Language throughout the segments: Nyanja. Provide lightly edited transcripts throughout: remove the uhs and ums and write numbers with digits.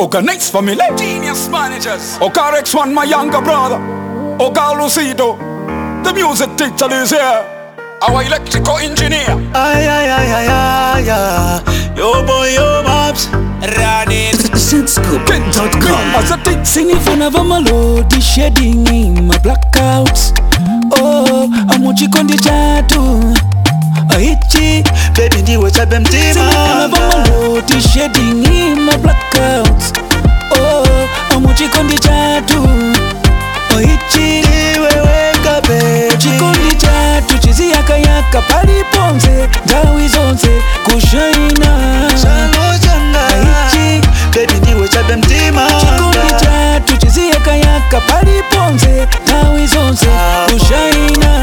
Organize family, genius managers. Ocarex one, my younger brother. Oga Lucido, the music teacher is here. Our electrical engineer. Ay, ay, ay, ay, ay, ay. Yo boy, yo babs. Run it. Zscoop.com. As a teacher. Singing for never melody, shedding in my blackouts. Oh, I'm watching on the tattoo. Aichi, Baby ndiwe chabe singing for mtima. never melody, shedding in my blackouts. Oh, I'm watching on the tattoo. Aichi, Ndiwe weka baby. chikondi chatu chiziyaka yaka paliponze ndawi zonse kushaina. Changu changa. Aichi, Baby ndiwe chabe mtima. chikondi chatu chiziyaka yaka paliponze ndawi zonse kushaina.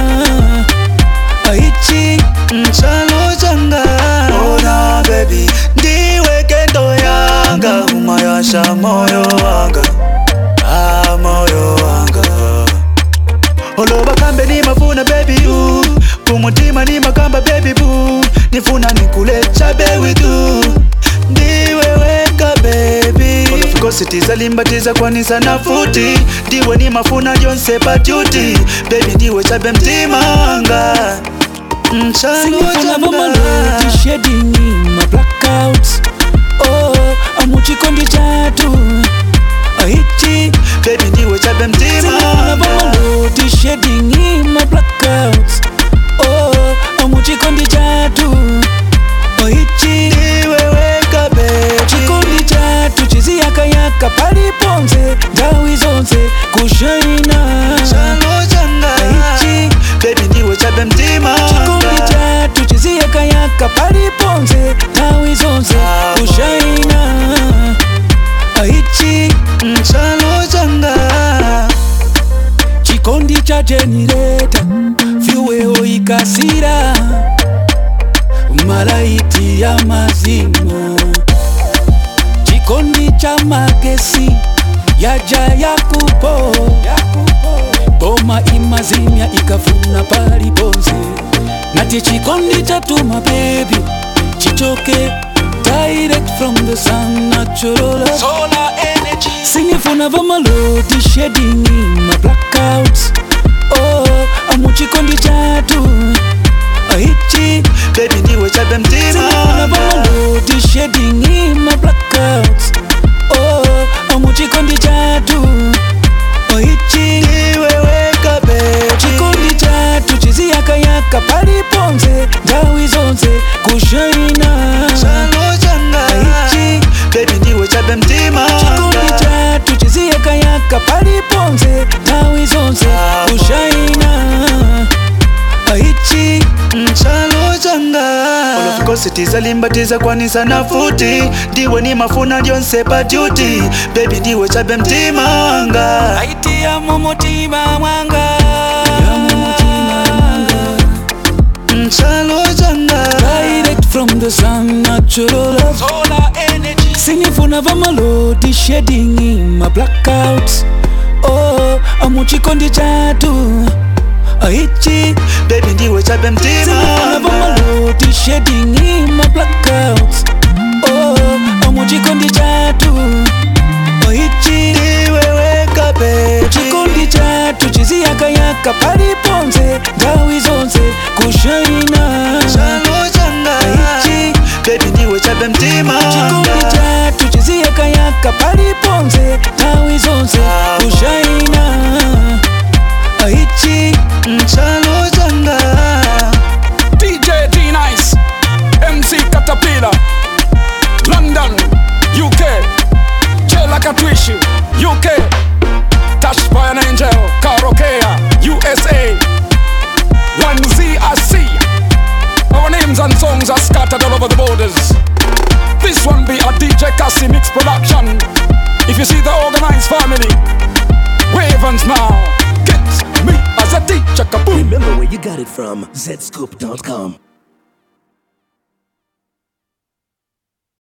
Aichi, Changu changa. Ona baby ndiwe kendo yanga. Umayasha moyo wanga. Ah moyo wanga. Oloba kambe ni mafuna baby you. Kumutima ni makamba baby boo. Nifuna nikulecha baby tu. Ndiwe weka baby. Olofukositiza limbatiza kwani sana futi. Ndiwe ni mafuna jonse pa duty. Baby ndiwe chabe mtimanga. singing Changu for never changa. melody, shedding in my blackouts. Oh, I'm watching on the tattoo. Aichi, Baby ndiwe chabe singing for never mtimanga. melody, shedding in my blackouts. Oh, I'm watching on the tattoo. Aichi, Ndiwe weka baby. chikondi chatu chiziyaka yaka paliponze ndawi zonse kushaina. Changu changa. Aichi, Baby ndiwe chabe mtimanga. chikondi chatu chiziyaka yaka paliponze ndawi zonse kushaina. Aichi, Changu changa. chikondi cha generator vyuweho ikasira malaiti ya mazima. Chikondi cha magesi yaja yakupo boma imazimya ikafuna paliponze. Nati chikondi cha tuma baby chichoke direct from the sun, natural love. Solar energy. Singing for never melody, shedding in my blackouts. Oh, I'm watching on the tattoo. Aichi, Baby ndiwe chabe singing for never mtimanga. melody, shedding in my blackouts. Oh, I'm watching on the tattoo. Aichi, Ndiwe weka baby. chikondi chatu chiziyaka yaka paliponze ndawi zonse kushaina. Changu changa. Aichi, Baby ndiwe chabe mtimanga. chikondi chatu chiziyaka yaka paliponze ndawi zonse kushaina. Aichi, Changu changa. Olofukositiza limbatiza kwani sana futi. Ndiwe ni mafuna jonse pa duty. Baby ndiwe chabe mtimanga. aiti ya mumutima mwanga. Changu changa. Direct from the sun, natural love. Solar energy. Singing for never melody, shedding in my blackouts. Oh, I'm watching on the tattoo. Aichi, Baby ndiwe chabe singing for never mtimanga. melody, shedding in my blackouts. Oh, I'm watching on the tattoo. Aichi, Ndiwe weka baby. chikondi chatu chiziyaka yaka paliponze ndawi zonse kushaina. Changu changa. Aichi, Baby ndiwe chabe mtimanga. chikondi chatu chiziyaka yaka paliponze ndawi zonse kushaina. Aichi, Changu changa. DJ D-Nice. MC Caterpillar. London, UK. Jela Katwishi, UK. Tash by an Angel, Karokea, USA. 1ZRC. Our names and songs are scattered all over the borders. This one be a DJ Cassie mix production. If you see the organized family, wave hands now. Get me as a teacher, kaboom. Remember where you got it from. Zscoop.com.